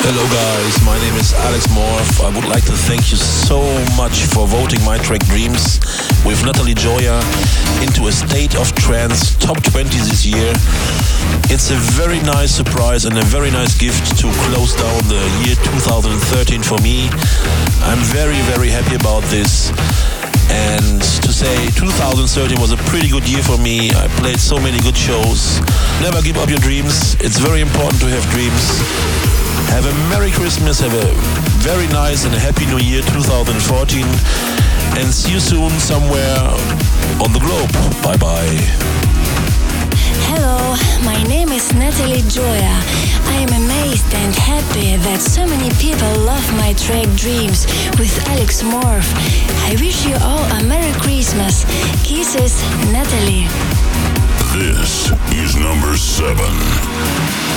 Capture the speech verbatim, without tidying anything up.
Hello guys, my name is Alex Morph. I would like to thank you so much for voting my track Dreams with Natalie Gioia into a State of Trance top twenty this year. It's a very nice surprise and a very nice gift to close down the year two thousand thirteen for me. I'm very, very happy about this. And to say two thousand thirteen was a pretty good year for me. I played so many good shows. Never give up your dreams. It's very important to have dreams. Have a Merry Christmas, have a very nice and happy New Year two thousand fourteen, and see you soon somewhere on the globe. Bye bye. Hello, my name is Natalie Gioia. I am amazed and happy that so many people love my track Dreams with Alex Morph. I wish you all a Merry Christmas. Kisses, Natalie. This is number seven.